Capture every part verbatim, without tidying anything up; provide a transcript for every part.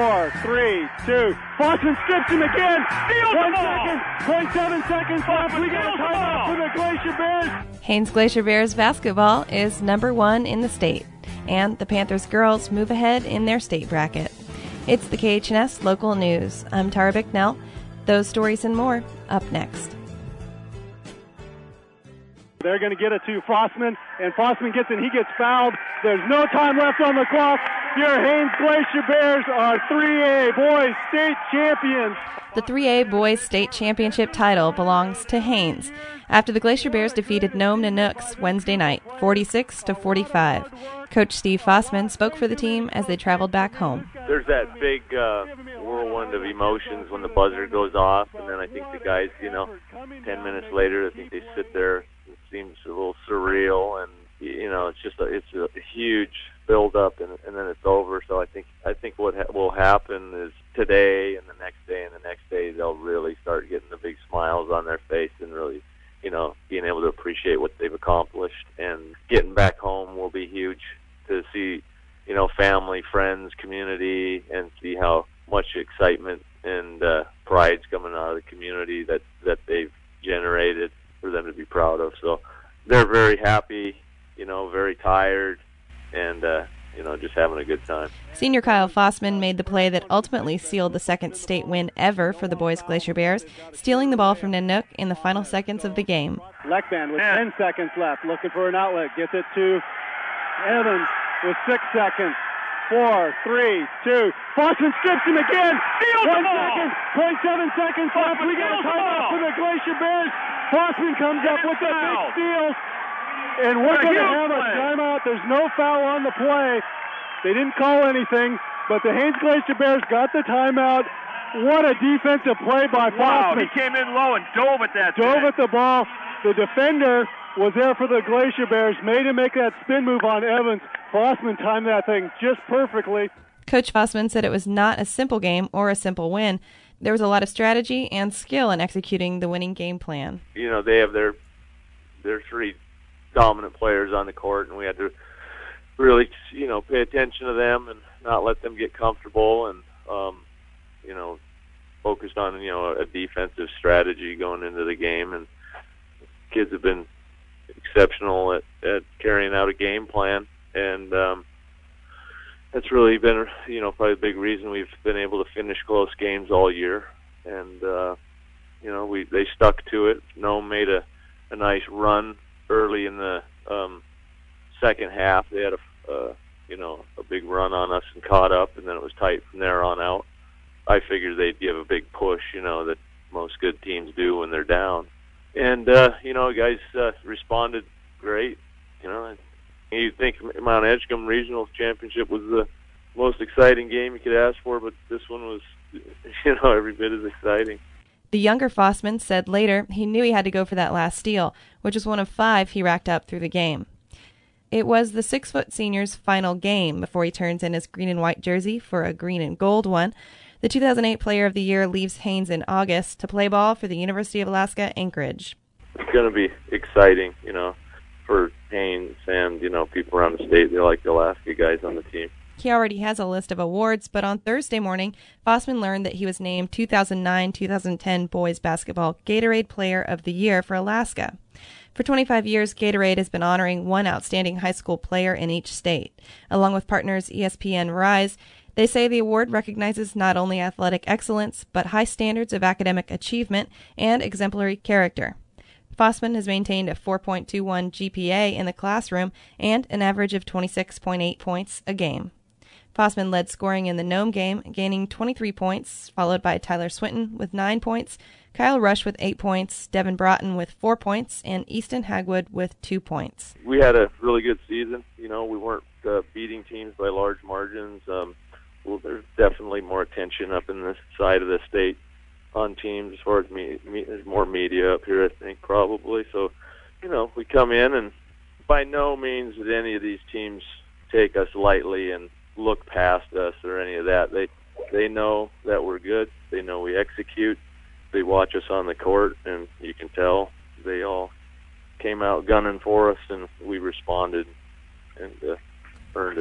four, three, two. Fossman strips him again. Steals One the ball. second, point seven seconds left. We got a steals the timeout ball. for the Glacier Bears. Haines Glacier Bears basketball is number one in the state, and the Panthers girls move ahead in their state bracket. It's the K H N S Local News. I'm Tara Bicknell. Those stories and more up next. They're going to get it to Fossman, and Fossman gets it. He gets fouled. There's no time left on the clock. Your Haines Glacier Bears are three A boys state champions. The three A boys state championship title belongs to Haines after the Glacier Bears defeated Nome Nanooks Wednesday night, forty-six to forty-five. Coach Steve Fossman spoke for the team as they traveled back home. There's that big uh, whirlwind of emotions when the buzzer goes off, and then I think the guys, you know, ten minutes later, I think they sit there. It seems a little surreal, and you know, it's just a, it's a huge build-up, and, and then it's over. So I think I think what ha- will happen is today and the next day and the next day they'll really start getting the big smiles on their face and really, you know, being able to appreciate what they've accomplished. And getting back home will be huge to see, you know, family, friends, community, and see how much excitement and uh, pride's coming out of the community that, that they've generated for them to be proud of. So they're very happy, you know, very tired, and, uh, you know, just having a good time. Senior Kyle Fossman made the play that ultimately sealed the second state win ever for the boys Glacier Bears, stealing the ball from Nanook in the final seconds of the game. Leckman with ten seconds left, looking for an outlet. Gets it to Evans with six seconds. Four, three, two. Fossman strips him again. Steals One the ball. second, point seven seconds left. Fossman We got a steals the timeout ball. for the Glacier Bears. Fossman comes up with a big foul. steal. And we're What a going to huge have a play. timeout. There's no foul on the play. They didn't call anything, but the Haines Glacier Bears got the timeout. What a defensive play by Wow, Fossman. he came in low and dove at that Dove thing. at the ball. The defender was there for the Glacier Bears, made him make that spin move on Evans. Fossman timed that thing just perfectly. Coach Fossman said it was not a simple game or a simple win. There was a lot of strategy and skill in executing the winning game plan. You know, they have their their three dominant players on the court, and we had to really, you know, pay attention to them and not let them get comfortable, and um, you know, focused on, you know, a defensive strategy going into the game. And kids have been exceptional at, at carrying out a game plan, and um, that's really been, you know, probably a big reason we've been able to finish close games all year. And uh, you know, we they stuck to it. Nome made a, a nice run early in the um, second half. They had a, uh, you know, a big run on us and caught up, and then it was tight from there on out. I figured they'd give a big push, you know, that most good teams do when they're down. And, uh, you know, guys uh, responded great. You know, you think Mount Edgecombe Regional Championship was the most exciting game you could ask for, but this one was, you know, every bit as exciting. The younger Fossman said later he knew he had to go for that last steal, which was one of five he racked up through the game. It was the six-foot senior's final game before he turns in his green and white jersey for a green and gold one. The two thousand eight Player of the Year leaves Haines in August to play ball for the University of Alaska Anchorage. It's going to be exciting, you know, for Haines and, you know, people around the state. They like the Alaska guys on the team. He already has a list of awards, but on Thursday morning, Fossman learned that he was named two thousand nine two thousand ten Boys Basketball Gatorade Player of the Year for Alaska. For twenty-five years, Gatorade has been honoring one outstanding high school player in each state. Along with partners E S P N Rise, they say the award recognizes not only athletic excellence, but high standards of academic achievement and exemplary character. Fossman has maintained a four point two one G P A in the classroom and an average of twenty-six point eight points a game. Fossman led scoring in the Nome game, gaining twenty-three points, followed by Tyler Swinton with nine points, Kyle Rush with eight points, Devin Broughton with four points, and Easton Hagwood with two points. We had a really good season. You know, we weren't uh, beating teams by large margins. Um, well, there's definitely more attention up in this side of the state on teams as far as me, me, there's more media up here, I think, probably. So, you know, we come in, and by no means did any of these teams take us lightly and look past us or any of that. They they know that we're good. They know we execute. They watch us on the court, and you can tell they all came out gunning for us, and we responded and uh, earned it.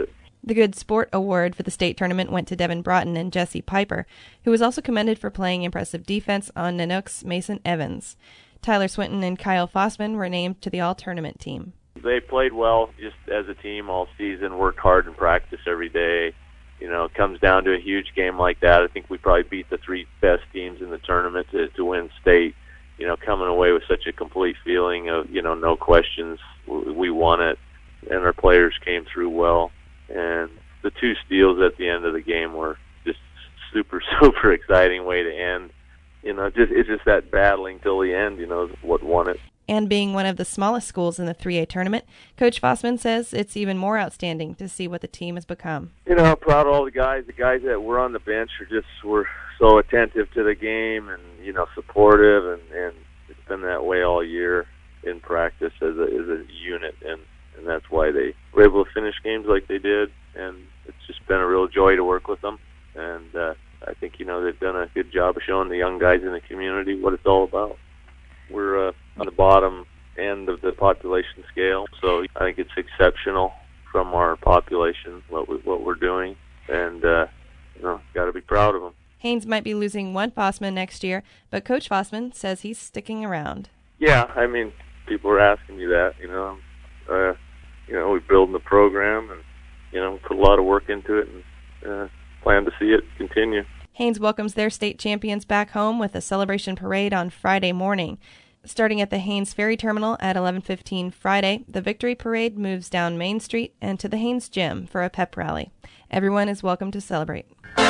The Good Sport Award for the state tournament went to Devin Broughton and Jesse Piper, who was also commended for playing impressive defense on Nanook's Mason Evans. Tyler Swinton and Kyle Fossman were named to the all-tournament team. They played well just as a team all season, worked hard in practice every day. You know, it comes down to a huge game like that. I think we probably beat the three best teams in the tournament to, to win state. You know, coming away with such a complete feeling of, you know, no questions, we won it, and our players came through well. And the two steals at the end of the game were just super, super exciting way to end. You know, just it's just that battling till the end, you know, is what won it. And being one of the smallest schools in the three A tournament, Coach Fossman says it's even more outstanding to see what the team has become. You know, I'm proud of all the guys. The guys that were on the bench are just were so attentive to the game and, you know, supportive, and, and it's been that way all year in practice as a, as a unit, and, and that's why they were able to finish games like they did, and it's just been a real joy to work with them. And uh, I think, you know, they've done a good job of showing the young guys in the community what it's all about. We're uh, on the bottom end of the population scale, so I think it's exceptional from our population what we, what we're doing, and uh, you know, got to be proud of them. Haines might be losing one Fossman next year, but Coach Fossman says he's sticking around. Yeah, I mean, people are asking me that. You know, uh, you know, we're building the program, and you know, put a lot of work into it, and uh, plan to see it continue. Haines welcomes their state champions back home with a celebration parade on Friday morning. Starting at the Haines Ferry Terminal at eleven fifteen Friday, the Victory Parade moves down Main Street and to the Haines Gym for a pep rally. Everyone is welcome to celebrate.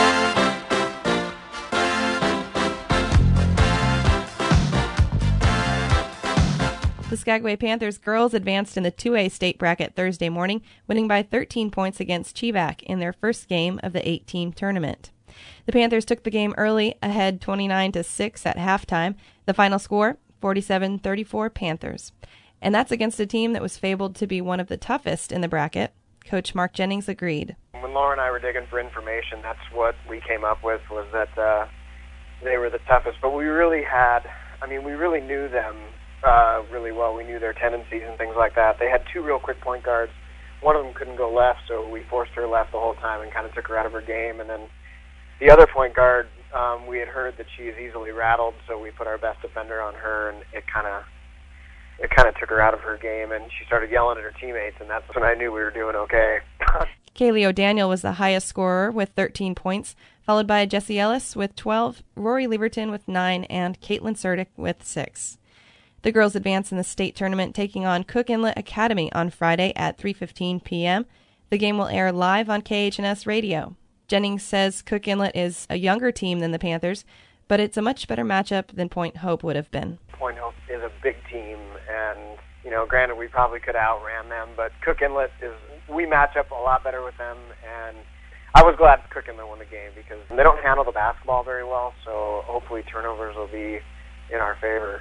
The Skagway Panthers girls advanced in the two A state bracket Thursday morning, winning by thirteen points against Chivac in their first game of the eight-team tournament. The Panthers took the game early, ahead twenty-nine to six at halftime. The final score, forty-seven thirty-four Panthers. And that's against a team that was fabled to be one of the toughest in the bracket. Coach Mark Jennings agreed. When Laura and I were digging for information, that's what we came up with, was that uh, they were the toughest. But we really had, I mean, we really knew them uh, really well. We knew their tendencies and things like that. They had two real quick point guards. One of them couldn't go left, so we forced her left the whole time and kind of took her out of her game. And then the other point guard, um, we had heard that she is easily rattled, so we put our best defender on her, and it kind of it kind of took her out of her game, and she started yelling at her teammates, and that's when I knew we were doing okay. Kaylee O'Daniel was the highest scorer with thirteen points, followed by Jessie Ellis with twelve, Rory Leverton with nine, and Caitlin Surdick with six. The girls advance in the state tournament, taking on Cook Inlet Academy on Friday at three fifteen p.m. The game will air live on K H N S Radio. Jennings says Cook Inlet is a younger team than the Panthers, but it's a much better matchup than Point Hope would have been. Point Hope is a big team, and, you know, granted, we probably could have outran them, but Cook Inlet is, we match up a lot better with them, and I was glad Cook Inlet won the game because they don't handle the basketball very well, so hopefully turnovers will be in our favor.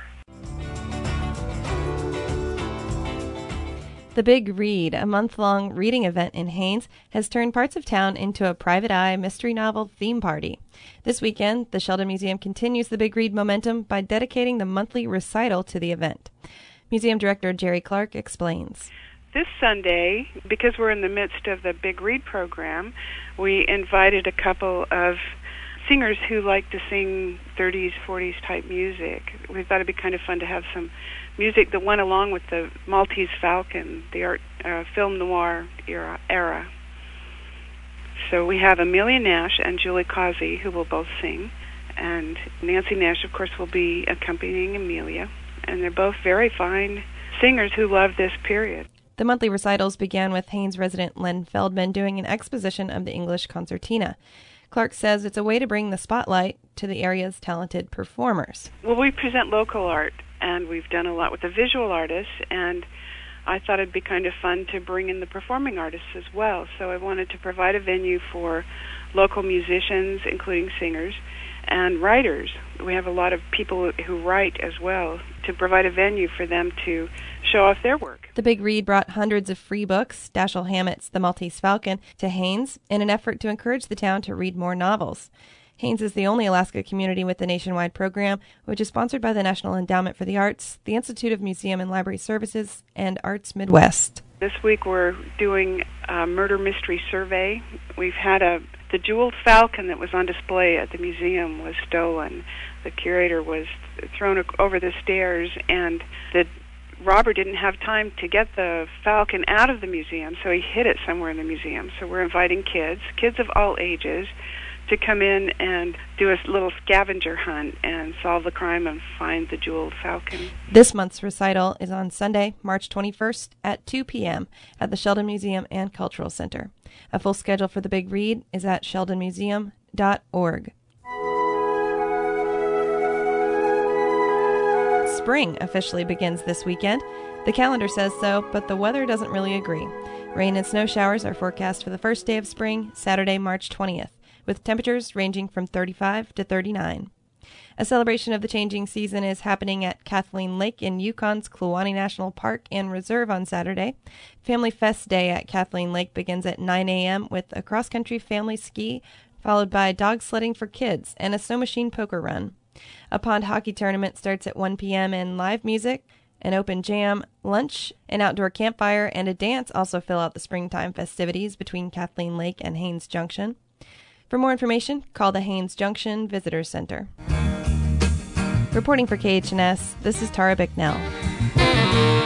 The Big Read, a month-long reading event in Haines, has turned parts of town into a private eye mystery novel theme party. This weekend, the Sheldon Museum continues the Big Read momentum by dedicating the monthly recital to the event. Museum Director Jerry Clark explains. This Sunday, because we're in the midst of the Big Read program, we invited a couple of singers who like to sing thirties, forties type music. We thought it'd be kind of fun to have some music that went along with the Maltese Falcon, the art, uh, film noir era, era. So we have Amelia Nash and Julie Causey, who will both sing, and Nancy Nash, of course, will be accompanying Amelia, and they're both very fine singers who love this period. The monthly recitals began with Haines resident Len Feldman doing an exposition of the English concertina. Clark says it's a way to bring the spotlight to the area's talented performers. Well, we present local art, and we've done a lot with the visual artists, and I thought it'd be kind of fun to bring in the performing artists as well. So I wanted to provide a venue for local musicians, including singers, and writers. We have a lot of people who write as well, to provide a venue for them to show off their work. The Big Read brought hundreds of free books, Dashiell Hammett's The Maltese Falcon, to Haines in an effort to encourage the town to read more novels. Haines is the only Alaska community with the nationwide program, which is sponsored by the National Endowment for the Arts, the Institute of Museum and Library Services, and Arts Midwest. This week we're doing a murder mystery survey. We've had a the jeweled falcon that was on display at the museum was stolen. The curator was thrown over the stairs, and the robber didn't have time to get the falcon out of the museum, so he hid it somewhere in the museum. So we're inviting kids, kids of all ages, to come in and do a little scavenger hunt and solve the crime and find the jeweled falcon. This month's recital is on Sunday, March twenty-first at two p.m. at the Sheldon Museum and Cultural Center. A full schedule for the Big Read is at sheldon museum dot org. Spring officially begins this weekend. The calendar says so, but the weather doesn't really agree. Rain and snow showers are forecast for the first day of spring, Saturday, March twentieth, with temperatures ranging from thirty-five to thirty-nine. A celebration of the changing season is happening at Kathleen Lake in Yukon's Kluane National Park and Reserve on Saturday. Family Fest Day at Kathleen Lake begins at nine a.m. with a cross-country family ski, followed by dog sledding for kids and a snow machine poker run. A pond hockey tournament starts at one p.m. and live music, an open jam, lunch, an outdoor campfire, and a dance also fill out the springtime festivities between Kathleen Lake and Haines Junction. For more information, call the Haines Junction Visitor Center. Reporting for K H N S, this is Tara Bicknell.